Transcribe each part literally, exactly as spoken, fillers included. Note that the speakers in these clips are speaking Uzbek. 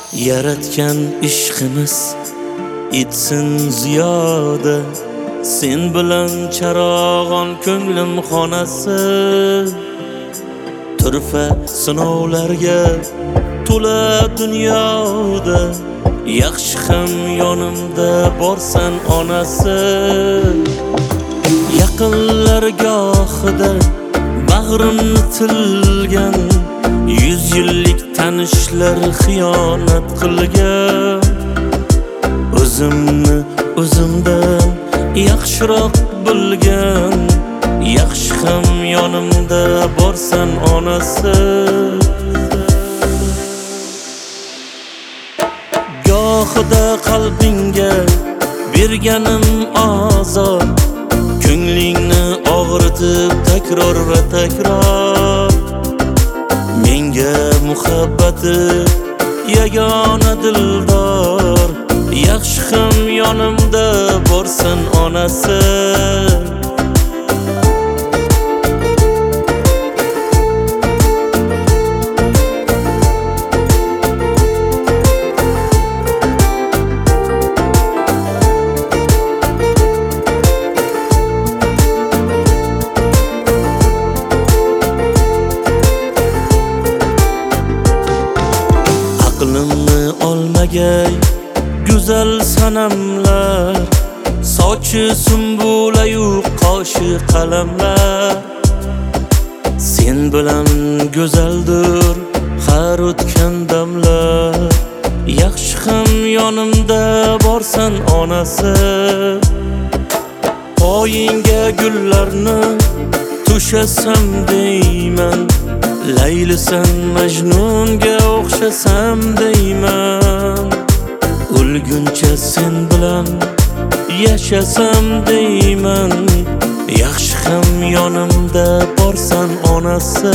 Yaratgan ishqimiz etsin ziyoda, sen bilan charog'on ko'nglim xonasi. Turfa sinovlarga to'la dunyoda, yaxshi ham yonimda borsan onasi. Yaqinlar gohida bag'rimni tilgan, yuz yillik tanishlar xiyonat qilgan. O'zimni o'zimdan yaxshiroq bilgan, yaxshi ham yonimda borsan onasi. Gohida qalbingga berganim azor, ko'nglingni og'ritib takror va takror. Menga muhabbati yagona dildor, yaxshi ham yonimda borsan onasi. Aqlimni olmagay güzel sanamlar, sochi sumbulayu qoshi qalamlar. Sen bilan go'zaldir har o'tgan damlar, yaxshi ham yonimda borsan onasi. Poyingga gullarni to'shasam deyman, Laylisan Majnunga o'xshasam deyman. O'lguncha sen bilan yashasam deyman, yaxshi ham yonimda borsan onasi.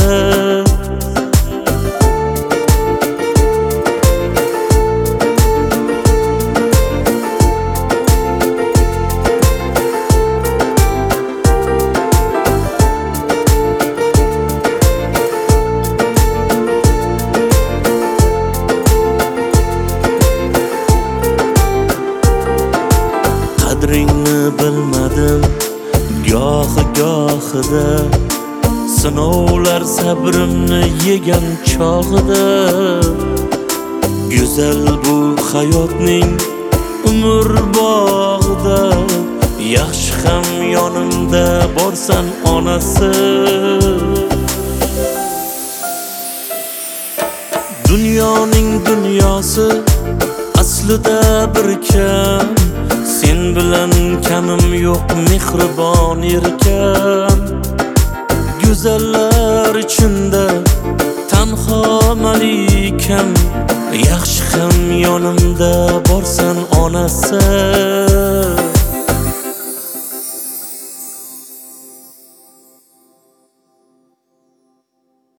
Qadringni bilmadim gohi gohida, sinovlar sabrimni yegan chog'ida. Go'zal bu hayotning umr bog'ida, yaxshi ham yonimda borsan onasi. Dunyoning dunyosi aslida bir kam, sen bilan kamim yo'q mehribon erkam. Go'zallar ichida tanho malikam, yaxshi ham yonimda borsan onasi.